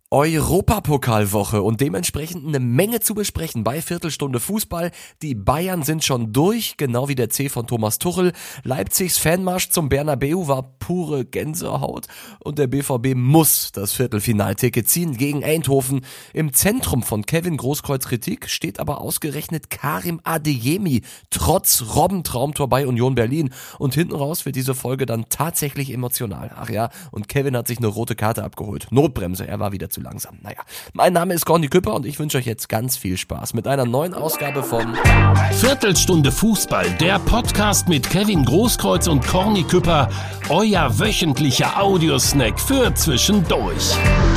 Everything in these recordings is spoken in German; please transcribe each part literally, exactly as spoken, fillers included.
Europapokalwoche und dementsprechend eine Menge zu besprechen bei Viertelstunde Fußball. Die Bayern sind schon durch, genau wie der C von Thomas Tuchel. Leipzigs Fanmarsch zum Bernabeu war pure Gänsehaut und der B V B muss das Viertelfinalticket ziehen gegen Eindhoven. Im Zentrum von Kevin Großkreuz Kritik steht aber ausgerechnet Karim Adeyemi, trotz Robbentraumtor bei Union Berlin. Und hinten raus wird diese Folge dann tatsächlich emotional. Ach ja, und Kevin hat sich eine rote Karte abgeholt. Notbremse, er war wieder zu langsam. Naja, mein Name ist Corny Küpper und ich wünsche euch jetzt ganz viel Spaß mit einer neuen Ausgabe von Viertelstunde Fußball, der Podcast mit Kevin Großkreuz und Corny Küpper, euer wöchentlicher Audiosnack für zwischendurch.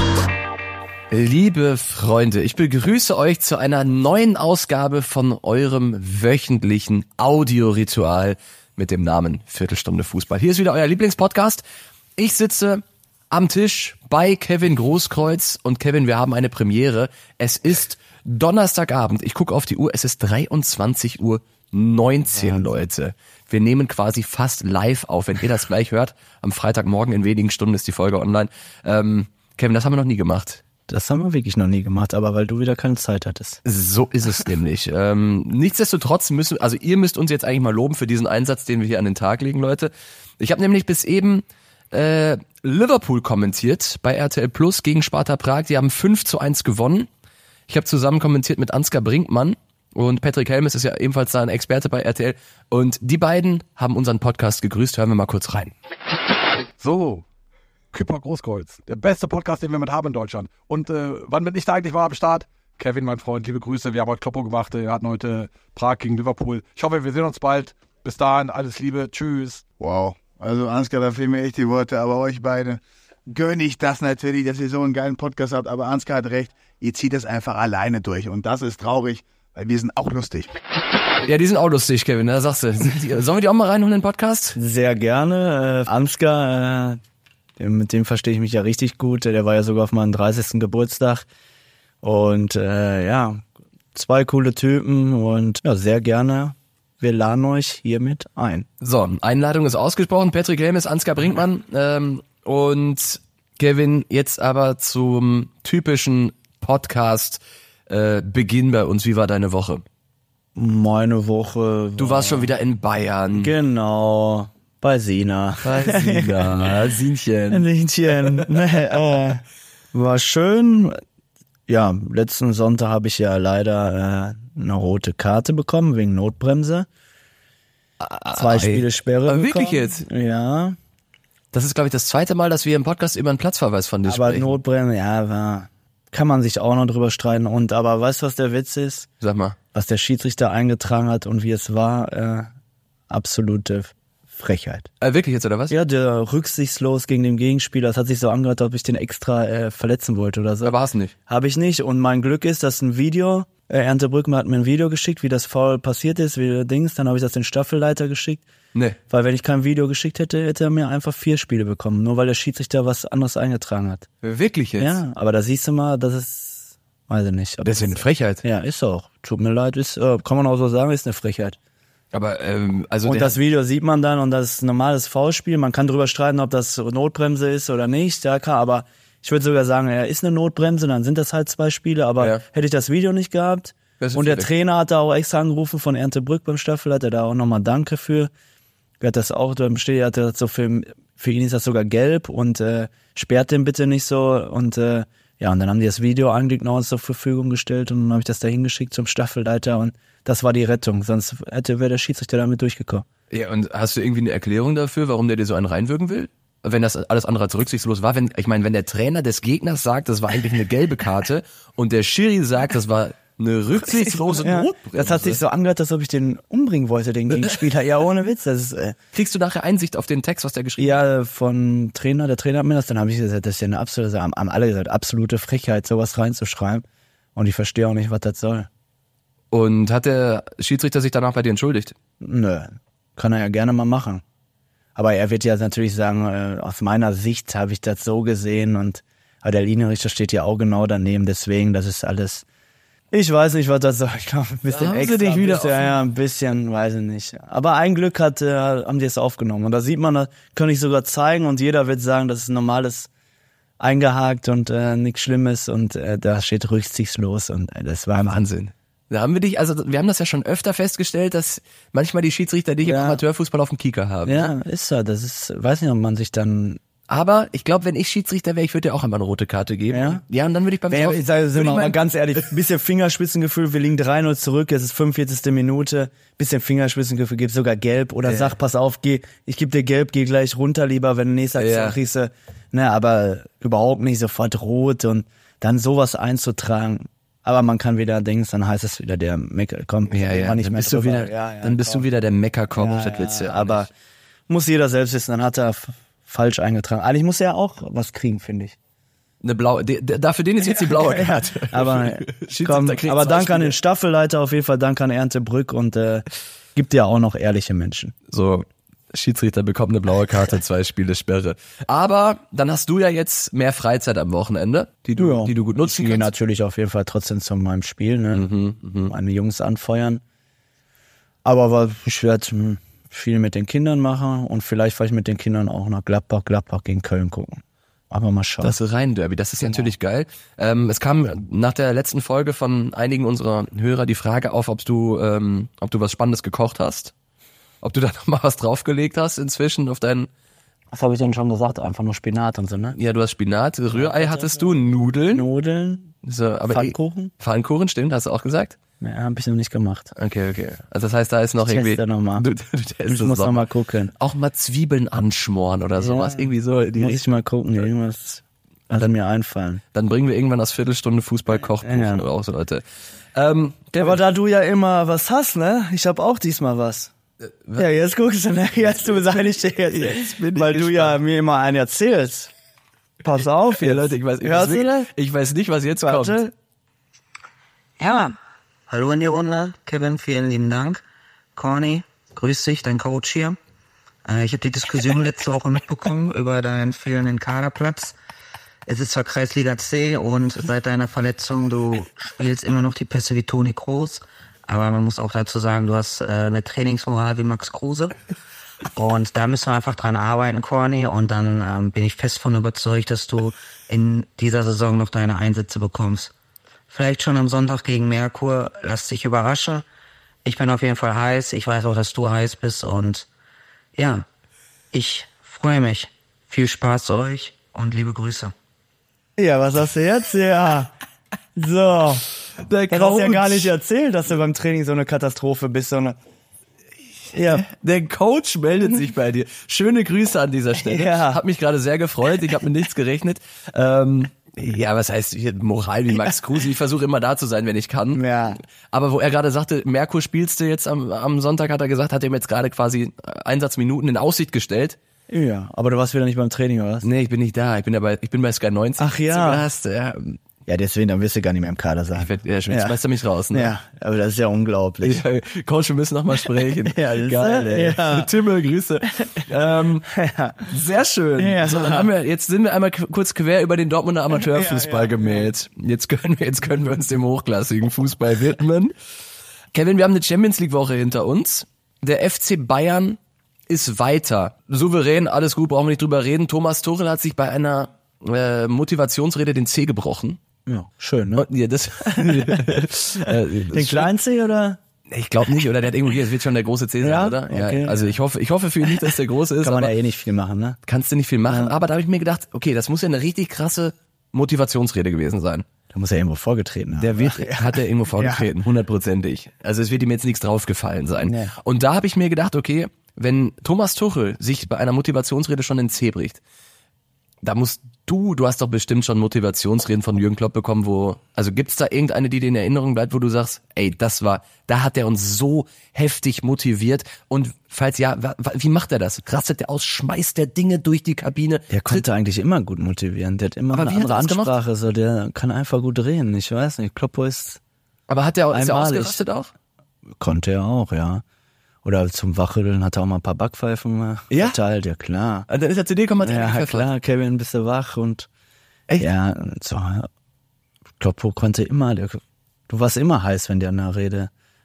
Liebe Freunde, ich begrüße euch zu einer neuen Ausgabe von eurem wöchentlichen Audioritual mit dem Namen Viertelstunde Fußball. Hier ist wieder euer Lieblingspodcast. Ich sitze am Tisch bei Kevin Großkreuz und Kevin, wir haben eine Premiere. Es ist Donnerstagabend. Ich gucke auf die Uhr. Es ist dreiundzwanzig Uhr neunzehn, Leute. Wir nehmen quasi fast live auf. Wenn ihr das gleich hört, am Freitagmorgen in wenigen Stunden ist die Folge online. Ähm, Kevin, das haben wir noch nie gemacht. Das haben wir wirklich noch nie gemacht, aber weil du wieder keine Zeit hattest. So ist es nämlich. Ähm, nichtsdestotrotz müssen, also ihr müsst uns jetzt eigentlich mal loben für diesen Einsatz, den wir hier an den Tag legen, Leute. Ich habe nämlich bis eben äh, Liverpool kommentiert bei R T L Plus gegen Sparta Prag. Die haben fünf zu eins gewonnen. Ich habe zusammen kommentiert mit Ansgar Brinkmann und Patrick Helmes ist ja ebenfalls sein Experte bei R T L. Und die beiden haben unseren Podcast gegrüßt. Hören wir mal kurz rein. So, Küpper Großkreuz, der beste Podcast, den wir mit haben in Deutschland. Und äh, wann bin ich da eigentlich mal am Start? Kevin, mein Freund, liebe Grüße. Wir haben heute Kloppo gemacht. Wir hatten heute Prag gegen Liverpool. Ich hoffe, wir sehen uns bald. Bis dahin, alles Liebe. Tschüss. Wow. Also Ansgar, da fehlen mir echt die Worte, aber euch beide gönne ich das natürlich, dass ihr so einen geilen Podcast habt. Aber Ansgar hat recht, ihr zieht das einfach alleine durch. Und das ist traurig, weil wir sind auch lustig. Ja, die sind auch lustig, Kevin, da sagst du. Sollen wir die auch mal reinholen in den Podcast? Sehr gerne. Äh, Ansgar, äh, mit dem verstehe ich mich ja richtig gut. Der war ja sogar auf meinem dreißigsten Geburtstag. Und äh, ja, zwei coole Typen und ja, sehr gerne. Wir laden euch hiermit ein. So, Einladung ist ausgesprochen. Patrick Helmes, Ansgar Brinkmann ähm, und Kevin, jetzt aber zum typischen Podcast äh, Beginn bei uns. Wie war deine Woche? Meine Woche... Du warst schon wieder in Bayern. Genau, bei Sina. Bei Sina, Sinchen. Sinchen. Nee, äh, war schön. Ja, letzten Sonntag habe ich ja leider äh, eine rote Karte bekommen wegen Notbremse. Zwei Spiele Sperre bekommen. Wirklich jetzt? Ja. Das ist, glaube ich, das zweite Mal, dass wir im Podcast über einen Platzverweis von dir aber sprechen. Aber Notbremse, ja, war, kann man sich auch noch drüber streiten. Und aber weißt du, was der Witz ist? Sag mal. Was der Schiedsrichter eingetragen hat und wie es war, äh, absolute Frechheit. Äh, wirklich jetzt, oder was? Ja, der rücksichtslos gegen den Gegenspieler. Das hat sich so angehört, als ob ich den extra äh, verletzen wollte oder so. Aber hast du nicht? Habe ich nicht. Und mein Glück ist, dass ein Video, äh, Ernte Brückmann hat mir ein Video geschickt, wie das Foul passiert ist, wie Dings. Dann habe ich das den Staffelleiter geschickt. Nee. Weil wenn ich kein Video geschickt hätte, hätte er mir einfach vier Spiele bekommen. Nur weil der Schiedsrichter was anderes eingetragen hat. Wirklich jetzt? Ja, aber da siehst du mal, das ist, weiß ich nicht. Das ist eine Frechheit. Ja, ist auch. Tut mir leid, ist, äh, kann man auch so sagen, ist eine Frechheit. Aber ähm, also und der das Video sieht man dann und das ist ein normales Foulspiel. Man kann drüber streiten, ob das Notbremse ist oder nicht. Ja, klar, aber ich würde sogar sagen, er ist eine Notbremse, dann sind das halt zwei Spiele. Aber ja. Hätte ich das Video nicht gehabt und der Trainer hat da auch extra angerufen von Ernte Brück beim Staffelleiter, da auch nochmal Danke für. Er hat das auch, da steht, hat das so für, für ihn ist das sogar gelb und äh, sperrt den bitte nicht so und äh, ja, und dann haben die das Video eigentlich noch zur Verfügung gestellt und dann habe ich das da hingeschickt zum Staffelleiter und das war die Rettung, sonst hätte wäre der Schiedsrichter damit durchgekommen. Ja, und hast du irgendwie eine Erklärung dafür, warum der dir so einen reinwirken will? Wenn das alles andere als rücksichtslos war, wenn, ich meine, wenn der Trainer des Gegners sagt, das war eigentlich eine gelbe Karte und der Schiri sagt, das war eine rücksichtslose ja, Notbremse. Das hat sich so angehört, als ob ich den umbringen wollte, den Gegenspieler. Ja, ohne Witz. Das ist, äh Kriegst du nachher Einsicht auf den Text, was der geschrieben ja, hat? Ja, von Trainer, der Trainer hat mir das, dann habe ich gesagt, das ist ja eine absolute, haben alle gesagt, absolute Frechheit, sowas reinzuschreiben. Und ich verstehe auch nicht, was das soll. Und hat der Schiedsrichter sich danach bei dir entschuldigt? Nö, kann er ja gerne mal machen. Aber er wird ja natürlich sagen, äh, aus meiner Sicht habe ich das so gesehen und aber der Linienrichter steht ja auch genau daneben, deswegen, das ist alles, ich weiß nicht, was das soll, ich glaube, ein bisschen haben extra, sie dich wieder ein bisschen, ja, ein bisschen, weiß ich nicht. Aber ein Glück hat, äh, haben die es aufgenommen und da sieht man, das kann ich sogar zeigen und jeder wird sagen, das ist ein normales eingehakt und äh, nichts Schlimmes und äh, da steht rücksichtslos und äh, das war Wahnsinn. Da haben wir dich, also wir haben das ja schon öfter festgestellt, dass manchmal die Schiedsrichter dich Ja. im Amateurfußball auf dem Kieker haben. Ja, ist so. Das ist, weiß nicht, ob man sich dann. Aber ich glaube, wenn ich Schiedsrichter wäre, ich würde dir auch einmal eine rote Karte geben. Ja? Ja, und dann würde ich beim Wer, Drauf- ich sage, sind würde wir ich mal mein- ganz ehrlich, bisschen Fingerspitzengefühl, wir liegen drei null zurück, es ist fünfundvierzigste Minute, bisschen Fingerspitzengefühl, gib sogar gelb oder Ja. sag, pass auf, geh, ich geb dir gelb, geh gleich runter lieber, wenn du nächste Aktion Ja. kriegst, du, ne, aber überhaupt nicht sofort rot und dann sowas einzutragen. Aber man kann wieder denken, dann heißt es wieder der Mecker, komm, Ja, ja, mach nicht dann mehr bist du drüber. wieder, ja, ja, dann bist komm. du wieder der Meckerkopf, Ja, das willst du ja, ja aber nicht. muss jeder selbst wissen, dann hat er f- falsch eingetragen. Eigentlich muss er ja auch was kriegen, finde ich. Eine blaue, de, de, dafür den ist jetzt die blaue Karte. Aber Schiedsrichter komm, kriegt aber zwei danke an Spiele. den Staffelleiter auf jeden Fall, danke an Erntebrück und äh, gibt ja auch noch ehrliche Menschen. So, Schiedsrichter bekommt eine blaue Karte, zwei Spiele Sperre. Aber dann hast du ja jetzt mehr Freizeit am Wochenende, die du, Ja. die du gut nutzen Ich gehe kannst. natürlich auf jeden Fall trotzdem zu meinem Spiel, ne? Mhm, meine Jungs anfeuern. Aber wa- ich werde hm, viel mit den Kindern machen und vielleicht fahre ich mit den Kindern auch nach Gladbach, Gladbach gegen Köln gucken. Aber mal schauen. Das Rhein-Derby, das ist ja natürlich geil. Ähm, es kam nach der letzten Folge von einigen unserer Hörer die Frage auf, ob du, ähm, ob du was Spannendes gekocht hast. Ob du da noch mal was draufgelegt hast inzwischen auf deinen, Was habe ich denn schon gesagt? Einfach nur Spinat und so, ne? ja, du hast Spinat, Rührei hattest du, Nudeln. Nudeln, So, aber Pfannkuchen? Pfannkuchen, stimmt, hast du auch gesagt? Ja, hab ich noch nicht gemacht. Okay, okay. Also das heißt, da ist noch Ich irgendwie. teste noch mal. Du, du, du testest Ich muss noch noch mal gucken. Auch mal Zwiebeln anschmoren oder sowas. Irgendwie so. in Die Muss Richtung. ich mal gucken, irgendwas wird mir einfallen. Dann bringen wir irgendwann das Viertelstunde Fußball-Kochbuch Ja. raus, Leute. Ähm, Aber da du ja immer was hast, ne? Ich habe auch diesmal was. Ja, jetzt guckst du, ne? Jetzt du sag ich dir jetzt, Jetzt bin ich weil du ja mir immer einen erzählst. Pass auf jetzt. ja, Leute, ich weiß, ich, weiß Hörst du nicht, das? ich weiß nicht, was jetzt kommt. Warte. Ja, hallo in die Runde. Kevin, vielen lieben Dank. Corny, grüß dich, dein Coach hier. Äh, ich habe die Diskussion letzte Woche mitbekommen über deinen fehlenden Kaderplatz. Es ist zwar Kreisliga C und seit deiner Verletzung, du spielst immer noch die Pässe wie Toni Kroos. Aber man muss auch dazu sagen, du hast äh, eine Trainingsmoral wie Max Kruse. Und da müssen wir einfach dran arbeiten, Corny. Und dann ähm, bin ich fest von überzeugt, dass du in dieser Saison noch deine Einsätze bekommst. Vielleicht schon am Sonntag gegen Merkur. Lass dich überraschen. Ich bin auf jeden Fall heiß. Ich weiß auch, dass du heiß bist. Und ja, ich freue mich. Viel Spaß euch und liebe Grüße. Ja, was hast du jetzt? Ja. So. Der Das hast du ja gar nicht erzählt, dass du beim Training so eine Katastrophe bist, sondern. Ja. Der Coach meldet sich bei dir. Schöne Grüße an dieser Stelle. Ja. Hat mich gerade sehr gefreut. Ich habe mit nichts gerechnet. Ähm, ja, was heißt hier Moral wie Max Kruse? Ich versuche immer da zu sein, wenn ich kann. Ja. Aber wo er gerade sagte, Merkur spielst du jetzt am, am Sonntag, hat er gesagt, hat er mir jetzt gerade quasi Einsatzminuten in Aussicht gestellt. Ja, aber du warst wieder nicht beim Training, oder was? Nee, ich bin nicht da. Ich bin ja bei, ich bin bei Sky neunzig. Ach ja. zu Gast. Ja, Ja, deswegen, dann wirst du gar nicht mehr im Kader sein. ich werd, ja, jetzt schmeißt er mich raus. Ne? Ja, aber das ist ja unglaublich. Ja, Coach, wir müssen noch mal sprechen. Ja, das ist- Geil, ey. ja. Timmel, Grüße. Ähm, sehr schön. Ja. So, dann haben wir, jetzt sind wir einmal k- kurz quer über den Dortmunder Amateurfußball gemäht. Jetzt können wir, jetzt können wir uns dem hochklassigen Fußball widmen. Kevin, wir haben eine Champions League Woche hinter uns. Der F C Bayern ist weiter. Souverän, alles gut, brauchen wir nicht drüber reden. Thomas Tuchel hat sich bei einer äh, Motivationsrede den Zeh gebrochen. Ja, schön, ne? Ja, das, äh, Den kleinen C oder? Ich glaube nicht, oder der hat irgendwo hier, es wird schon der große C sein, Ja? oder? Okay. Ja, also ich hoffe, ich hoffe für ihn nicht, dass der große ist, Kann man aber ja eh nicht viel machen, ne? kannst du nicht viel machen. Aber da habe ich mir gedacht, okay, das muss ja eine richtig krasse Motivationsrede gewesen sein. Da muss er irgendwo vorgetreten haben. Der wird, hat er irgendwo vorgetreten, hundertprozentig. Also es wird ihm jetzt nichts draufgefallen sein. Nee. Und da habe ich mir gedacht, okay, wenn Thomas Tuchel sich bei einer Motivationsrede schon den Zeh bricht, da musst du, du hast doch bestimmt schon Motivationsreden von Jürgen Klopp bekommen, wo, also gibt's da irgendeine, die dir in Erinnerung bleibt, wo du sagst, ey, das war, da hat er uns so heftig motiviert und falls ja, wa, wa, wie macht er das? Rastet der aus, schmeißt der Dinge durch die Kabine? Der konnte eigentlich immer gut motivieren. Der hat immer Aber eine wie hat andere er das gemacht? Ansprache, so der kann einfach gut reden. Ich weiß nicht, Kloppo ist, Aber hat der, ist der Einmalig. ausgerastet auch? konnte er auch, ja. Oder zum Wachrütteln hat er auch mal ein paar Backpfeifen äh, Ja? verteilt, ja klar. Und dann ist er zu dir gekommen, hat er Ja, gepfeffert. klar, Kevin, bist du wach und Echt? ja, so, Kloppo konnte immer, der, du warst immer heiß, wenn der eine Rede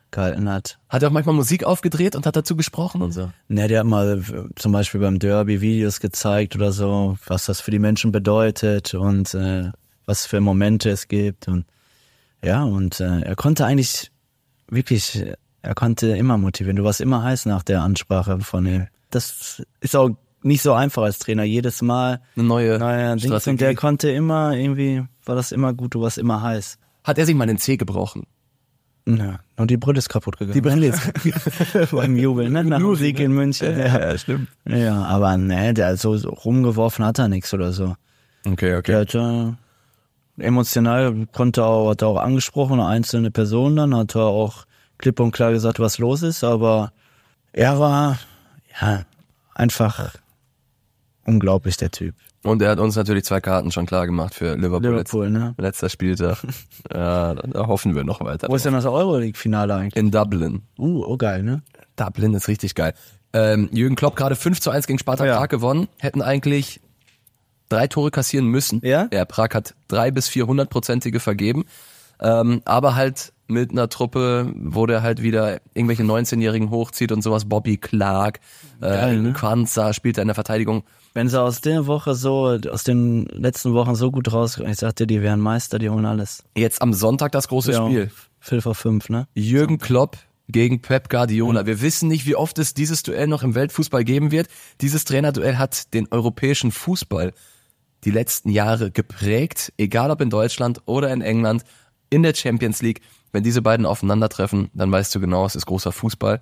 gehalten hat. Hat er auch manchmal Musik aufgedreht und hat dazu gesprochen und so? Ne, der hat mal zum Beispiel beim Derby Videos gezeigt oder so, was das für die Menschen bedeutet und äh, was für Momente es gibt. Und ja, und äh, er konnte eigentlich wirklich, er konnte immer motivieren. Du warst immer heiß nach der Ansprache von ihm. Das ist auch nicht so einfach als Trainer, jedes Mal eine neue naja, Strategie. Und der konnte immer, irgendwie war das immer gut, du warst immer heiß. Hat er sich mal den Zeh gebrochen? Ja, und die Brille ist kaputt gegangen. Die Brille ist beim Jubeln, ne? Nach dem Sieg in München. Ja, ja, stimmt. Ja, aber ne, der so, so rumgeworfen hat er nichts oder so. Okay, okay. Der hat äh, emotional, konnte auch, hat er auch angesprochen, einzelne Personen dann, hat er auch klipp und klar gesagt, was los ist, aber er war, ja, einfach unglaublich, der Typ. Und er hat uns natürlich zwei Karten schon klar gemacht für Liverpool. Liverpool, ne? Letzter Spieltag. Ja, da hoffen wir noch weiter. Wo ist denn das Euroleague-Finale eigentlich? In Dublin. Uh, oh geil, ne? Dublin ist richtig geil. Ähm, Jürgen Klopp gerade fünf zu eins gegen Sparta ja. Prag gewonnen. Hätten eigentlich drei Tore kassieren müssen. Ja? Ja, Prag hat drei bis vierhundertprozentige vergeben. Ähm, aber halt mit einer Truppe, wo der halt wieder irgendwelche neunzehnjährigen hochzieht und sowas. Bobby Clark, äh, ne? Quanza spielt da in der Verteidigung. Wenn sie aus der Woche so, aus den letzten Wochen so gut rauskommen, ich sagte, die wären Meister, die holen alles. Jetzt am Sonntag das große ja, Spiel. Viertel vor fünf, ne? Jürgen Klopp gegen Pep Guardiola. Wir wissen nicht, wie oft es dieses Duell noch im Weltfußball geben wird. Dieses Trainerduell hat den europäischen Fußball die letzten Jahre geprägt, egal ob in Deutschland oder in England, in der Champions League. Wenn diese beiden aufeinandertreffen, dann weißt du genau, es ist großer Fußball.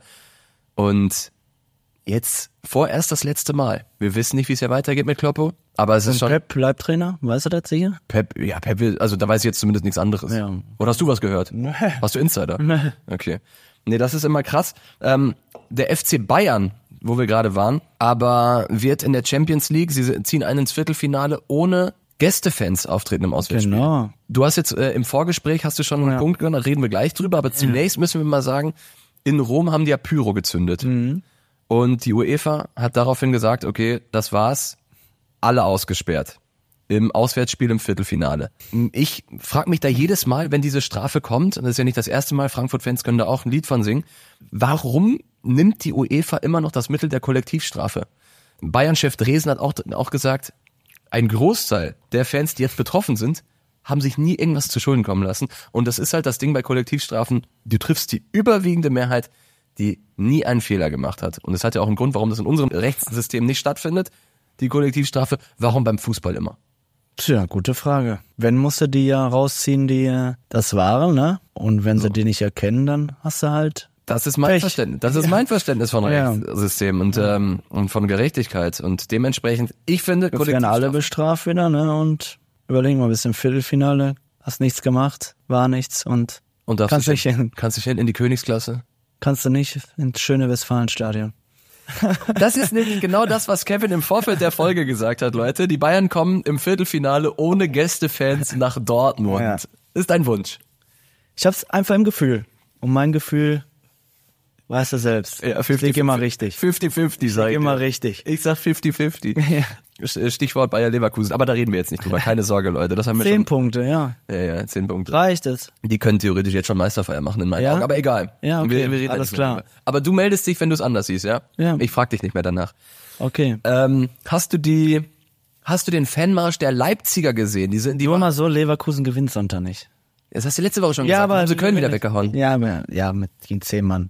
Und jetzt vorerst das letzte Mal. Wir wissen nicht, wie es ja weitergeht mit Kloppo, aber es ist Und schon... Pep bleibt Trainer, weißt du das sicher? Pep, ja, Pep will, also da weiß ich jetzt zumindest nichts anderes. Ja. Oder hast du was gehört? Nee. Hast du Insider? Nee. Okay. Nee, das ist immer krass. Ähm, der F C Bayern, wo wir gerade waren, aber wird in der Champions League, sie ziehen ein ins Viertelfinale, ohne Gästefans auftreten im Auswärtsspiel. Genau. Du hast jetzt äh, im Vorgespräch, hast du schon einen Ja. Punkt genannt, da reden wir gleich drüber, aber zunächst müssen wir mal sagen, in Rom haben die ja Pyro gezündet. Mhm. Und die UEFA hat daraufhin gesagt, okay, das war's, alle ausgesperrt. Im Auswärtsspiel im Viertelfinale. Ich frage mich da jedes Mal, wenn diese Strafe kommt, und das ist ja nicht das erste Mal, Frankfurt-Fans können da auch ein Lied von singen, warum nimmt die UEFA immer noch das Mittel der Kollektivstrafe? Bayern-Chef Dresen hat auch, auch gesagt, ein Großteil der Fans, die jetzt betroffen sind, haben sich nie irgendwas zu Schulden kommen lassen. Und das ist halt das Ding bei Kollektivstrafen, du triffst die überwiegende Mehrheit, die nie einen Fehler gemacht hat. Und das hat ja auch einen Grund, warum das in unserem Rechtssystem nicht stattfindet, die Kollektivstrafe. Warum beim Fußball immer? Tja, gute Frage. Wenn musst du die ja rausziehen, die äh, das waren, ne? Und wenn sie die nicht erkennen, dann hast du halt... Das ist mein Pech. Verständnis. Das ist mein Verständnis von Ja. Rechtssystem und, ähm, und von Gerechtigkeit. Und dementsprechend, ich finde, Wir werden alle Kollektivstrafe- bestraft wieder, ne? Und überlegen mal, bis im Viertelfinale, hast nichts gemacht, war nichts und und darfst kannst du nicht hin. kannst dich hin in die Königsklasse. Kannst du nicht ins schöne Westfalenstadion. Das ist nämlich genau das, was Kevin im Vorfeld der Folge gesagt hat, Leute. Die Bayern kommen im Viertelfinale ohne Gästefans nach Dortmund. Ja. Ist dein Wunsch. Ich hab's einfach im Gefühl. Und mein Gefühl, weißt du selbst. Ja, ich lieg immer richtig. fünfzig fünfzig Ich sag lieg ich. immer dir. richtig. Ich sag fünfzig fünfzig. Ja. Stichwort Bayer Leverkusen. Aber da reden wir jetzt nicht drüber. Keine Sorge, Leute. Das haben wir Zehn schon. Punkte, ja. Ja, ja, zehn Punkte. Reicht es. Die können theoretisch jetzt schon Meisterfeier machen in meinen Ja? Augen. Aber egal. Ja, okay. Wir, wir reden Alles nicht klar. darüber. Aber du meldest dich, wenn du es anders siehst, ja? Ja. Ich frag dich nicht mehr danach. Okay. Ähm, hast du die, hast du den Fanmarsch der Leipziger gesehen? Die sind, die Nur mal so, Leverkusen gewinnt Sonntag nicht. Das hast du letzte Woche schon Ja, gesagt. aber haben sie Köln wieder weggehauen. Ja, aber, ja, mit den zehn Mann.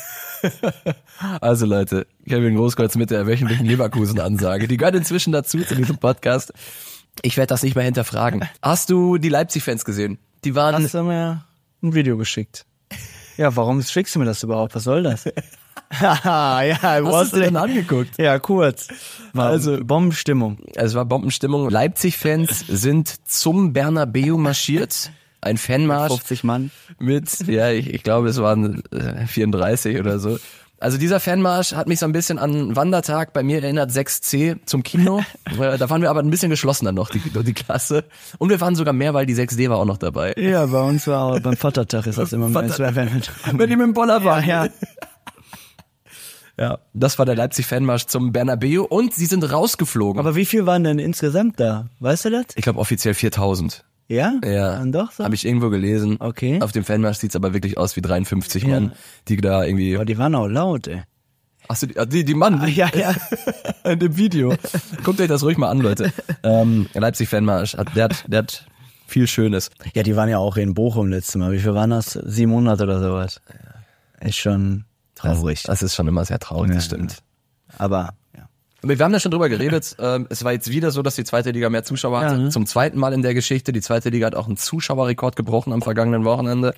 Also Leute, Kevin Großkreuz mit der wöchentlichen Leverkusen-Ansage. Die gehört inzwischen dazu, zu diesem Podcast. Ich werde das nicht mehr hinterfragen. Hast du die Leipzig-Fans gesehen? Die waren... Hast du mir ein Video geschickt? Ja, warum schickst du mir das überhaupt? Was soll das? Haha, ja, Hast du denn angeguckt? Ja, kurz. War Also- Bombenstimmung. Es war Bombenstimmung. Leipzig-Fans sind zum Bernabeu marschiert. Ein Fanmarsch fünfzig Mann. mit, ja, ich, ich glaube, es waren äh, vierunddreißig oder so. Also dieser Fanmarsch hat mich so ein bisschen an Wandertag bei mir erinnert, sechs C zum Kino. Äh, da waren wir aber ein bisschen geschlossener noch, die, die Klasse. Und wir waren sogar mehr, weil die sechs D war auch noch dabei. Ja, bei uns war auch beim Vatertag ist das immer mehr. Vater- Wenn, Wenn die mit dem Boller waren. ja, ja. Ja, das war der Leipzig-Fanmarsch zum Bernabeu und sie sind rausgeflogen. Aber wie viel waren denn insgesamt da? Weißt du das? Ich glaube offiziell viertausend. Ja? Ja, Dann doch so? habe ich irgendwo gelesen. Okay. Auf dem Fanmarsch sieht's aber wirklich aus wie dreiundfünfzig Mann, die da irgendwie... Aber die waren auch laut, ey. Ach so, die, die, die Mann. Ja, ja. In dem Video. Guckt euch das ruhig mal an, Leute. Ähm, Leipzig-Fanmarsch, hat, der, hat, der hat viel Schönes. Ja, die waren ja auch in Bochum letztes Mal. Wie viel waren das? siebenhundert oder sowas. Ist schon traurig. Das, das ist schon immer sehr traurig, das Ja, stimmt. Aber, ja. Wir haben da schon drüber geredet. Ähm, es war jetzt wieder so, dass die zweite Liga mehr Zuschauer hatte. Ja, ne? Zum zweiten Mal in der Geschichte. Die zweite Liga hat auch einen Zuschauerrekord gebrochen am vergangenen Wochenende.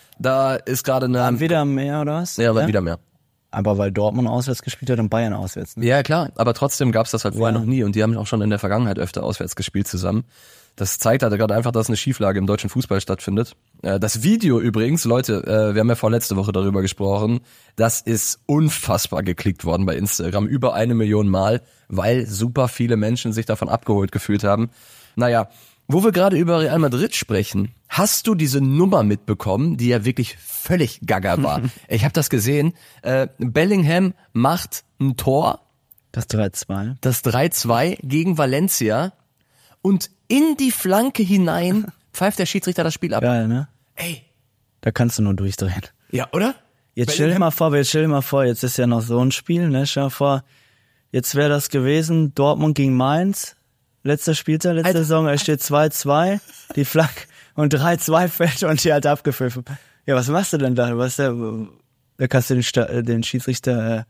Da ist gerade eine... Wieder mehr, oder was? Ja, wieder mehr. Aber weil Dortmund auswärts gespielt hat und Bayern auswärts. Ne? Ja, klar, aber trotzdem gab's das halt vorher Ja. noch nie und die haben auch schon in der Vergangenheit öfter auswärts gespielt zusammen. Das zeigt halt gerade einfach, dass eine Schieflage im deutschen Fußball stattfindet. Äh, das Video übrigens, Leute, äh, wir haben ja vorletzte Woche darüber gesprochen, das ist unfassbar geklickt worden bei Instagram, über eine Million Mal, weil super viele Menschen sich davon abgeholt gefühlt haben. Naja, wo wir gerade über Real Madrid sprechen, hast du diese Nummer mitbekommen, die ja wirklich völlig gaga war? Ich habe das gesehen. Äh, Bellingham macht ein Tor, Das drei zwei. das drei zwei gegen Valencia und in die Flanke hinein pfeift der Schiedsrichter das Spiel ab. Geil, ne? Ey, Da kannst du nur durchdrehen. ja, oder? Jetzt stell dir mal vor, jetzt stell dir mal vor, jetzt ist ja noch so ein Spiel, ne? Stell dir mal vor, jetzt wäre das gewesen, Dortmund gegen Mainz, letzter Spieltag, letzte Alter. Saison, es steht zwei zwei, die Flanke und drei zwei fällt und die halt abgepfiffen. Ja, was machst du denn da? Was der, da kannst du den, Sta- den Schiedsrichter,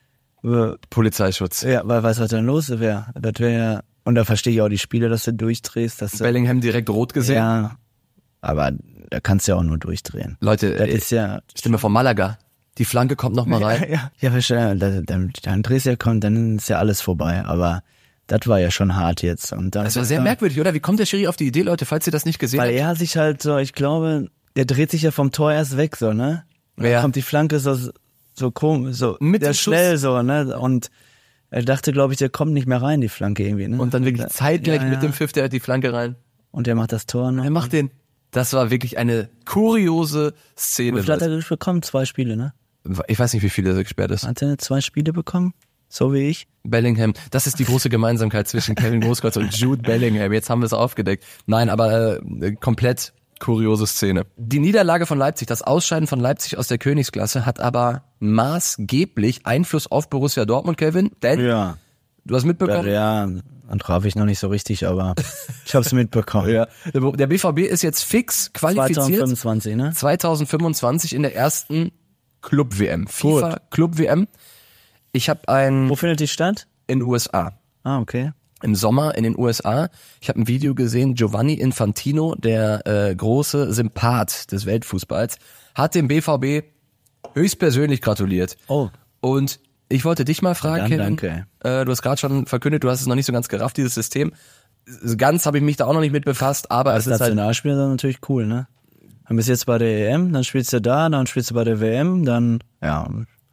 äh, Polizeischutz. ja, weil weißt du, was denn los wäre? Das wäre ja, und da verstehe ich auch die Spiele, dass du durchdrehst, dass du, Bellingham direkt rot gesehen. ja, aber da kannst du ja auch nur durchdrehen. Leute, Das äh, ist ja, stell mir vor, Malaga. Die Flanke kommt noch mal rein. ja, ja, verstehe. Dann, dann, dann drehst du ja kommt, dann ist ja alles vorbei. Aber das war ja schon hart jetzt. Und dann, Das war sehr merkwürdig, oder? Wie kommt der Schiri auf die Idee, Leute, falls ihr das nicht gesehen Weil habt? er sich halt so, ich glaube, der dreht sich ja vom Tor erst weg, so, ne? Dann Ja. kommt die Flanke so, so komisch, so, Mit der dem Schuss. schnell so, ne? Und er dachte, glaube ich, der kommt nicht mehr rein, die Flanke irgendwie, ne? Und dann wirklich zeitgleich Ja, ja. mit dem Pfiff der die Flanke rein. Und er macht das Tor noch. Er macht den. Das war wirklich eine kuriose Wie Szene. viel hat er bekommen? Zwei Spiele, ne? Ich weiß nicht, wie viel er gesperrt ist. Hat er zwei Spiele bekommen? So wie ich? Bellingham, das ist die große Gemeinsamkeit zwischen Kevin Großkreuz und Jude Bellingham. Jetzt haben wir es aufgedeckt. Nein, aber äh, komplett kuriose Szene. Die Niederlage von Leipzig, das Ausscheiden von Leipzig aus der Königsklasse hat aber maßgeblich Einfluss auf Borussia Dortmund, Kevin. Denn, Ja. du hast mitbekommen? Ja, dann traf ich noch nicht so richtig, aber ich hab's mitbekommen. Ja. Der der B V B ist jetzt fix qualifiziert. zwanzig fünfundzwanzig, ne? zwanzig fünfundzwanzig in der ersten Club-W M. FIFA Club-W M. Ich habe ein Wo findet die statt? in den U S A. Ah, okay. Im Sommer in den U S A. Ich habe ein Video gesehen, Giovanni Infantino, der äh, große Sympath des Weltfußballs, hat dem B V B höchstpersönlich gratuliert. Oh. Und ich wollte dich mal fragen, Dann Kevin, danke. äh, du hast gerade schon verkündet, du hast es noch nicht so ganz gerafft, dieses System. Ganz habe ich mich da auch noch nicht mit befasst, aber Als es ist halt, Nationalspieler dann natürlich cool, ne? Dann bist du jetzt bei der E M, dann spielst du da, dann spielst du bei der W M, dann, ja,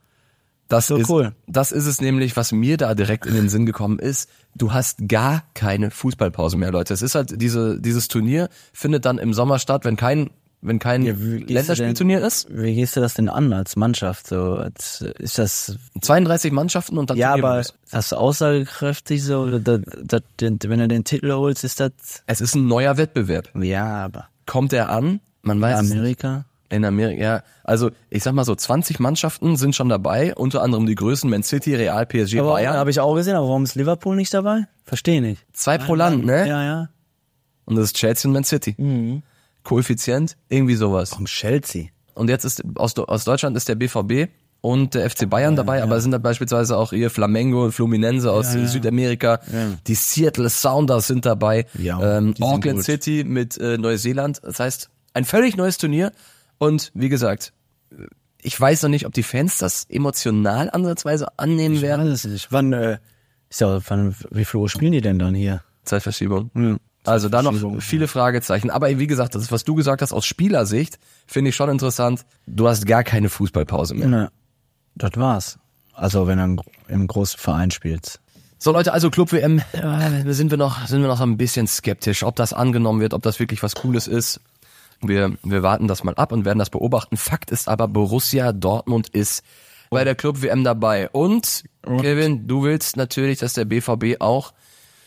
das so ist, cool. das ist es nämlich, was mir da direkt in den Sinn gekommen ist. Du hast gar keine Fußballpause mehr, Leute. Es ist halt diese, dieses Turnier findet dann im Sommer statt, wenn kein, wenn kein Ja, wie gehst du Länderspielturnier ist. wie gehst du das denn an als Mannschaft? So, als, ist das, zweiunddreißig Mannschaften und dann ja, aber Turniermodus. hast du aussagekräftig so, oder das, das, den, wenn du den Titel holst, ist das, Es ist ein neuer Wettbewerb. ja, aber Kommt er an? Man weiß es Amerika? in Amerika, ja. Also ich sag mal so, zwanzig Mannschaften sind schon dabei, unter anderem die Größen Man City, Real, P S G, Aber Bayern. habe ich auch gesehen, aber warum ist Liverpool nicht dabei? Verstehe nicht. Zwei pro Land, ne? Ja, ja. Und das ist Chelsea und Man City. Koeffizient, irgendwie sowas. Warum Chelsea? Und jetzt ist aus, aus Deutschland ist der B V B und der F C Bayern dabei, aber es sind da beispielsweise auch hier Flamengo und Fluminense aus Südamerika. Die Seattle Sounders sind dabei. Ja, ähm, die sind Auckland gut. City mit äh, Neuseeland. Das heißt, ein völlig neues Turnier. Und wie gesagt, ich weiß noch nicht, ob die Fans das emotional ansatzweise annehmen Ich werden. weiß es nicht. Wann, äh, ist ja, wann, wie viel Uhr spielen die denn dann hier? Zeitverschiebung. Ja. Also da noch Zeitverschiebung, viele Fragezeichen. Aber wie gesagt, das ist, was du gesagt hast, aus Spielersicht, finde ich schon interessant. Du hast gar keine Fußballpause mehr. Ne, das war's. Also wenn du im- im großen Verein spielst. So Leute, also Club-W M, äh, sind wir noch, sind wir noch ein bisschen skeptisch, ob das angenommen wird, ob das wirklich was Cooles ist. Wir, wir warten das mal ab und werden das beobachten. Fakt ist aber, Borussia Dortmund ist bei der Club-W M dabei. Und, Kevin, du willst natürlich, dass der B V B auch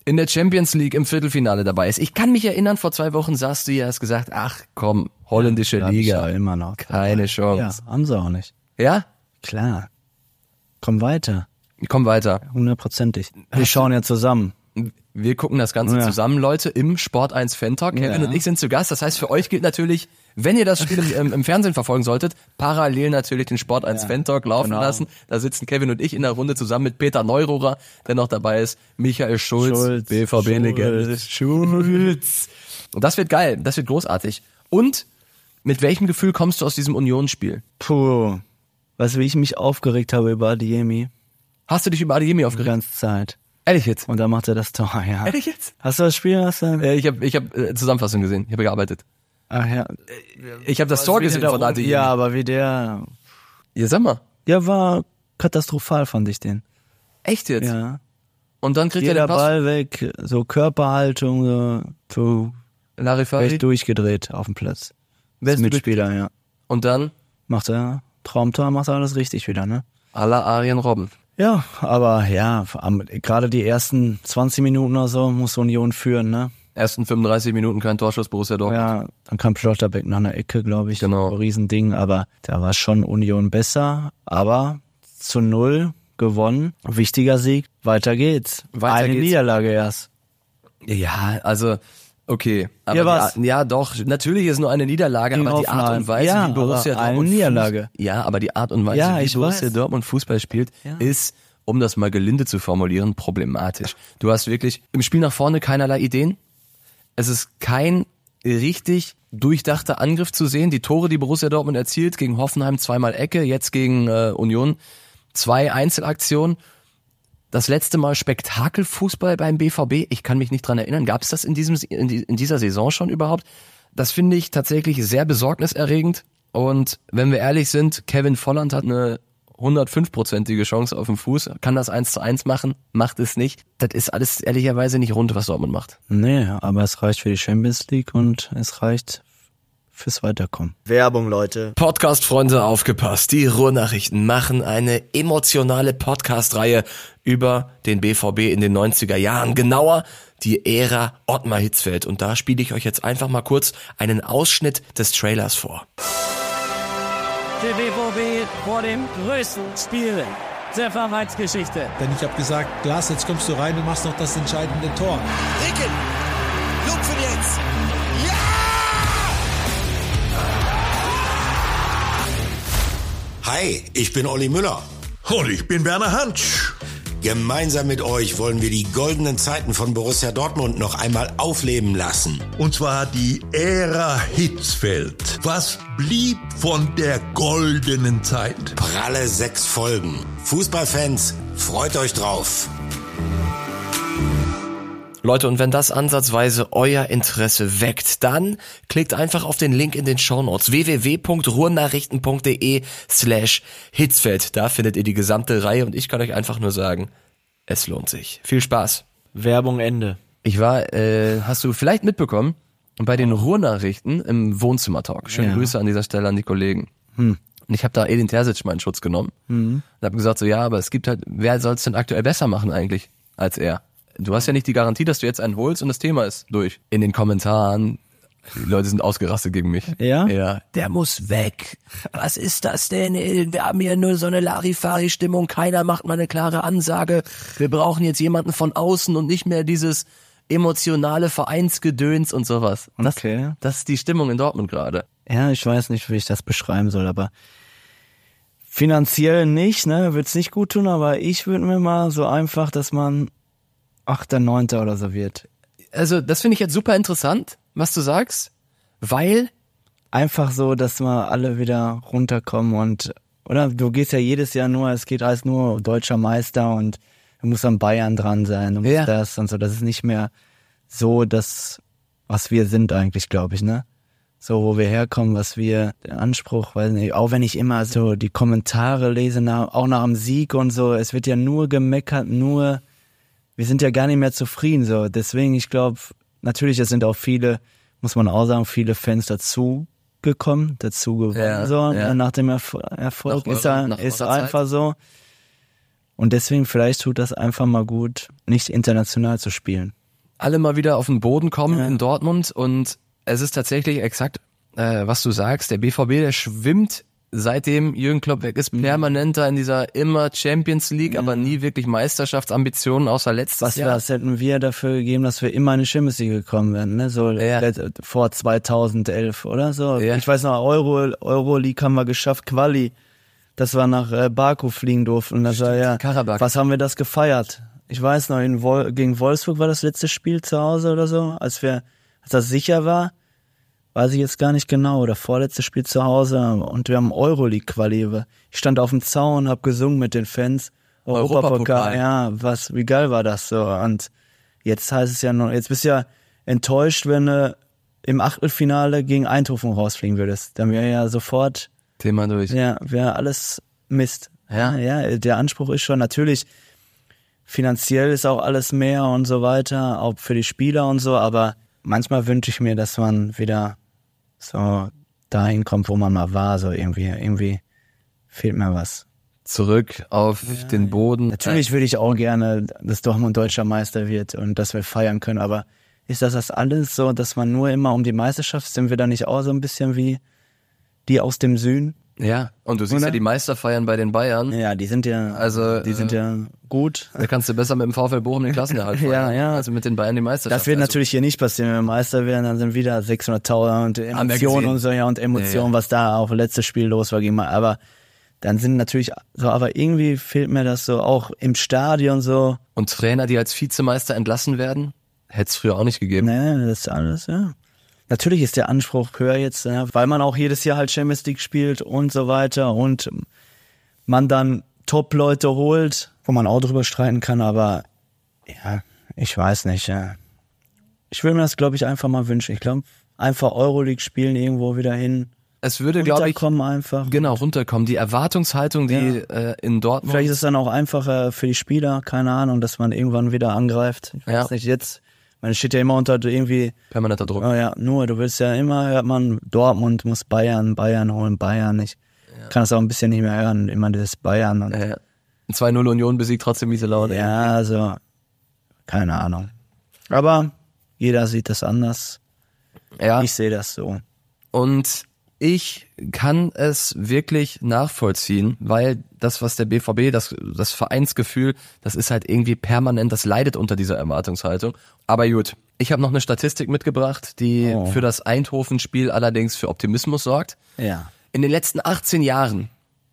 in der Champions League im Viertelfinale dabei ist. Ich kann mich erinnern, vor zwei Wochen saßt du hier, hast gesagt, ach komm, holländische ja, Liga. Ja immer noch. Keine Chance. Ja, haben sie auch nicht. Ja? Klar. Komm weiter. Komm weiter. Hundertprozentig. Wir schauen ja zusammen. Wir gucken das Ganze ja. zusammen, Leute, im Sport eins Fan Talk. Kevin ja. und ich sind zu Gast. Das heißt, für euch gilt natürlich, wenn ihr das Spiel im, im Fernsehen verfolgen solltet, parallel natürlich den Sport eins ja. Fan Talk laufen genau. lassen. Da sitzen Kevin und ich in der Runde zusammen mit Peter Neururer, der noch dabei ist, Michael Schulz, Schulz B V B-Legende. Schulz. Und das wird geil, das wird großartig. Und mit welchem Gefühl kommst du aus diesem Unionsspiel? Puh, weißt du, wie ich mich aufgeregt habe über Adeyemi? Hast du dich über Adeyemi aufgeregt? Die ganze Zeit. Ehrlich jetzt? Und da macht er das Tor, ja. Ehrlich jetzt? Hast du das Spiel? Hast du... Äh, ich habe ich hab, äh, Zusammenfassung gesehen, ich habe gearbeitet. Ach ja. Ich habe das Tor gesehen von Adeyemi. Ja, aber wie der... Ja, sag mal. Ja, war katastrophal, fand ich den. Echt jetzt? Ja. Und dann kriegt Jeder er den Pass. Ball weg, so Körperhaltung, so, so Larifari echt durchgedreht auf dem Platz. Wer ist Mitspieler, ja. Und dann? Macht er Traumtor, macht er alles richtig wieder, ne? À la Arjen Robben. Ja, aber ja, gerade die ersten zwanzig Minuten oder so muss Union führen, ne? Ersten fünfunddreißig Minuten kein Torschuss, Borussia Dortmund. Ja, dann kam Schlotterbeck nach einer Ecke, glaube ich. Genau. Ein Riesending, aber da war schon Union besser, aber zu null gewonnen. Wichtiger Sieg, weiter geht's. Weiter Eine geht's. Niederlage erst. Ja, also, okay. Aber Ja, was? Die, ja, doch, natürlich ist nur eine Niederlage, Gegen aber die Art Hoffenheim. und Weise, Ja, wie Borussia aber eine Dortmund Niederlage. Fuß, ja, aber die Art und Weise, Ja, wie ich Borussia weiß. Dortmund Fußball spielt, Ja. ist, um das mal gelinde zu formulieren, problematisch. Du hast wirklich im Spiel nach vorne keinerlei Ideen. Es ist kein richtig durchdachter Angriff zu sehen. Die Tore, die Borussia Dortmund erzielt, gegen Hoffenheim zweimal Ecke, jetzt gegen äh, Union zwei Einzelaktionen. Das letzte Mal Spektakelfußball beim B V B, ich kann mich nicht dran erinnern, gab es das in diesem in, die, in dieser Saison schon überhaupt? Das finde ich tatsächlich sehr besorgniserregend. Und wenn wir ehrlich sind, Kevin Volland hat eine hundertfünf-prozentige Chance auf dem Fuß, kann das eins zu eins machen, macht es nicht. Das ist alles ehrlicherweise nicht rund, was Dortmund macht. Nee, aber es reicht für die Champions League und es reicht fürs Weiterkommen. Werbung, Leute. Podcast-Freunde, aufgepasst. Die Ruhrnachrichten machen eine emotionale Podcast-Reihe über den B V B in den neunziger Jahren. Genauer die Ära Ottmar Hitzfeld. Und da spiele ich euch jetzt einfach mal kurz einen Ausschnitt des Trailers vor. Der B V B vor dem größten Spiel der Vereinsgeschichte. Denn ich habe gesagt, Glas, jetzt kommst du rein und machst noch das entscheidende Tor. Ricken, lupfen jetzt. Ja! Hi, ich bin Olli Müller. Und ich bin Werner Hansch. Gemeinsam mit euch wollen wir die goldenen Zeiten von Borussia Dortmund noch einmal aufleben lassen. Und zwar die Ära Hitzfeld. Was blieb von der goldenen Zeit? Pralle sechs Folgen. Fußballfans, freut euch drauf. Leute, und wenn das ansatzweise euer Interesse weckt, dann klickt einfach auf den Link in den Shownotes w w w punkt ruhrnachrichten punkt de slash Hitzfeld. Da findet ihr die gesamte Reihe und ich kann euch einfach nur sagen, es lohnt sich. Viel Spaß. Werbung Ende. Ich war, äh, hast du vielleicht mitbekommen, bei den Ruhrnachrichten im Wohnzimmertalk. Schöne Ja. Grüße an dieser Stelle an die Kollegen. Hm. Und ich habe da Edin Terzic mal in Schutz genommen Mhm. und habe gesagt so, ja, aber es gibt halt, wer soll es denn aktuell besser machen eigentlich als er? Du hast ja nicht die Garantie, dass du jetzt einen holst und das Thema ist durch. In den Kommentaren, die Leute sind ausgerastet gegen mich. Ja? Ja. Der muss weg. Was ist das denn? Wir haben hier nur so eine Larifari-Stimmung. Keiner macht mal eine klare Ansage. Wir brauchen jetzt jemanden von außen und nicht mehr dieses emotionale Vereinsgedöns und sowas. Das, Okay. das ist die Stimmung in Dortmund gerade. Ja, ich weiß nicht, wie ich das beschreiben soll, aber finanziell nicht, ne, wird's nicht gut tun, aber ich würde mir mal so einfach, dass man Achter, Neunter oder so wird. Also das finde ich jetzt super interessant, was du sagst, weil Einfach so, dass wir alle wieder runterkommen und, oder du gehst ja jedes Jahr nur, es geht alles nur deutscher Meister und du musst an Bayern dran sein, du musst Ja. das und so, das ist nicht mehr so das, was wir sind eigentlich, glaube ich, ne? So, wo wir herkommen, was wir, der Anspruch, weiß nicht, auch wenn ich immer so die Kommentare lese, nach, auch nach dem Sieg und so, es wird ja nur gemeckert, nur, wir sind ja gar nicht mehr zufrieden, so, deswegen, ich glaube, natürlich, es sind auch viele, muss man auch sagen, viele Fans dazu gekommen, dazu gewonnen, Ja, so, ja. nach dem Erf- Erfolg, Nach ist, eurer- da, nach ist eurer einfach Zeit. so. Und deswegen vielleicht tut das einfach mal gut, nicht international zu spielen. Alle mal wieder auf den Boden kommen ja. in Dortmund und es ist tatsächlich exakt, äh, was du sagst, der B V B, der schwimmt, seitdem Jürgen Klopp weg ist, permanent da in dieser immer Champions League, ja. aber nie wirklich Meisterschaftsambitionen, außer letztes was Jahr. Was hätten wir dafür gegeben, dass wir immer in die Champions League gekommen wären, ne? So ja. vor zweitausendelf oder so. Ja. Ich weiß noch, Euro, Euroleague haben wir geschafft, Quali, dass wir nach äh, Baku fliegen durften. Und das war ja, Karabakh. Was haben wir das gefeiert? Ich weiß noch, in Wol- gegen Wolfsburg war das letzte Spiel zu Hause oder so, als wir, als das sicher war. Weiß ich jetzt gar nicht genau, oder vorletzte Spiel zu Hause und wir haben Euroleague-Quali. Ich stand auf dem Zaun, hab gesungen mit den Fans. Europapokal, ja, was, wie geil war das so? Und jetzt heißt es ja noch, jetzt bist du ja enttäuscht, wenn du im Achtelfinale gegen Eindhoven rausfliegen würdest. Dann wäre ja sofort Thema durch. Ja, wäre alles Mist. Ja, ja, der Anspruch ist schon natürlich, finanziell ist auch alles mehr und so weiter, auch für die Spieler und so, aber manchmal wünsche ich mir, dass man wieder so dahin kommt, wo man mal war, so irgendwie, irgendwie fehlt mir was. Zurück auf ja, den Boden. Natürlich würde ich auch gerne, dass Dortmund deutscher Meister wird und dass wir feiern können, aber ist das das alles so, dass man nur immer um die Meisterschaft, sind wir da nicht auch so ein bisschen wie die aus dem Süden? Ja, und du siehst Oder? ja die Meisterfeiern bei den Bayern. Ja, die sind ja, also die sind ja gut. Da kannst du besser mit dem VfL Bochum den Klassenerhalt feiern. Ja, ja. Also mit den Bayern die Meisterschaft. Das wird also. natürlich hier nicht passieren, wenn wir Meister werden, dann sind wieder sechshunderttausend und Emotionen und so, ja, und Emotionen, ja, ja. was da auch letztes Spiel los war gegen mal, aber dann sind natürlich so, aber irgendwie fehlt mir das so, auch im Stadion so. Und Trainer, die als Vizemeister entlassen werden, hätte es früher auch nicht gegeben. Nee, das ist alles, ja. Natürlich ist der Anspruch höher jetzt, ja, weil man auch jedes Jahr halt Champions League spielt und so weiter und man dann Top-Leute holt, wo man auch drüber streiten kann, aber ja, ich weiß nicht. Ja. Ich will mir das, glaube ich, einfach mal wünschen. Ich glaube, einfach Euroleague spielen irgendwo wieder hin. Es würde, glaube ich, runterkommen einfach. Genau, runterkommen. Die Erwartungshaltung, die ja. äh, in Dortmund... Vielleicht ist es dann auch einfacher für die Spieler, keine Ahnung, dass man irgendwann wieder angreift. Ich weiß ja. nicht, jetzt... Man steht ja immer unter irgendwie... Permanenter Druck. Oh ja, nur, du willst ja immer, hört man, Dortmund muss Bayern, Bayern holen, Bayern. Ich ja. kann das auch ein bisschen nicht mehr hören, immer dieses Bayern. Und ja, ja. zwei null Union besiegt trotzdem miese Laune. Ja, also, keine Ahnung. Aber jeder sieht das anders. Ja. Ich sehe das so. Und ich kann es wirklich nachvollziehen, weil das, was der B V B, das, das Vereinsgefühl, das ist halt irgendwie permanent, das leidet unter dieser Erwartungshaltung. Aber gut, ich habe noch eine Statistik mitgebracht, die oh. für das Eindhoven-Spiel allerdings für Optimismus sorgt. Ja. In den letzten achtzehn Jahren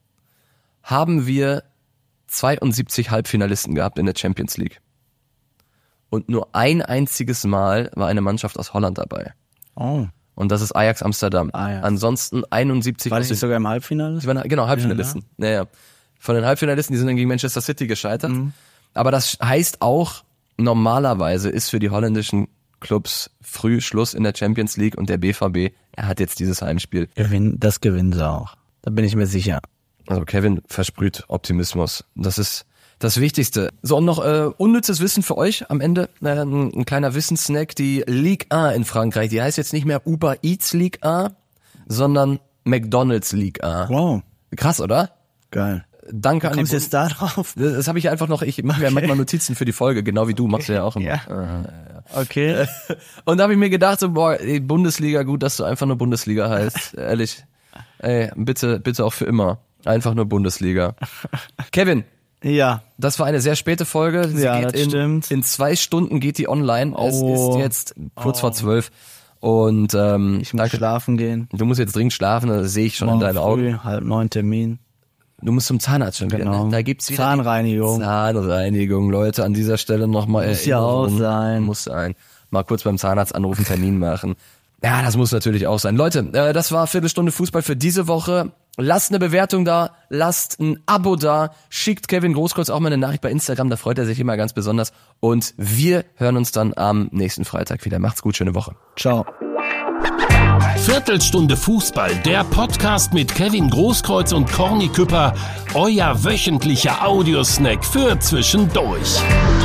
haben wir zweiundsiebzig Halbfinalisten gehabt in der Champions League. Und nur ein einziges Mal war eine Mannschaft aus Holland dabei. Oh. Und das ist Ajax Amsterdam. Ajax. Ansonsten einundsiebzig... War das nicht sogar im Halbfinale? Die waren, genau, Halbfinalisten. Ja, ja. Von den Halbfinalisten, die sind dann gegen Manchester City gescheitert. Mhm. Aber das heißt auch, normalerweise ist für die holländischen Clubs früh Schluss in der Champions League und der B V B, er hat jetzt dieses Heimspiel. Gewinn, das gewinnen sie auch. Da bin ich mir sicher. Also Kevin versprüht Optimismus. Das ist das Wichtigste. So, und noch äh, unnützes Wissen für euch am Ende. Äh, ein, ein kleiner Wissenssnack. Die Ligue eins in Frankreich, die heißt jetzt nicht mehr Uber Eats Ligue eins, sondern McDonald's Ligue eins. Wow. Krass, oder? Geil. Danke an die Kommst du jetzt da drauf? Das, das habe ich einfach noch, ich mache okay. ja manchmal Notizen für die Folge, genau wie du, machst du ja auch immer. Ja. Ja, ja, ja. Okay. Und da habe ich mir gedacht, so, boah, ey, Bundesliga, gut, dass du einfach nur Bundesliga heißt. Ehrlich. Ey, bitte, bitte auch für immer. Einfach nur Bundesliga. Kevin. Ja. Das war eine sehr späte Folge. Sie ja, geht das in, stimmt. In zwei Stunden geht die online. Oh. Es ist jetzt kurz oh. vor zwölf. Und ähm, ich muss danke. schlafen gehen. Du musst jetzt dringend schlafen, das sehe ich schon Morgen in deinen früh, Augen. halb neun Termin. Du musst zum Zahnarzt schon genau. wieder. Ne? Da gibt's wieder Zahnreinigung. Zahnreinigung, Leute, an dieser Stelle nochmal. Muss ja auch sein. Muss sein. Mal kurz beim Zahnarzt anrufen, Termin machen. Ja, das muss natürlich auch sein. Leute, äh, das war Viertelstunde Fußball für diese Woche. Lasst eine Bewertung da, lasst ein Abo da, schickt Kevin Großkreuz auch mal eine Nachricht bei Instagram, da freut er sich immer ganz besonders. Und wir hören uns dann am nächsten Freitag wieder. Macht's gut, schöne Woche. Ciao. Viertelstunde Fußball, der Podcast mit Kevin Großkreuz und Corny Küpper, euer wöchentlicher Audiosnack für zwischendurch.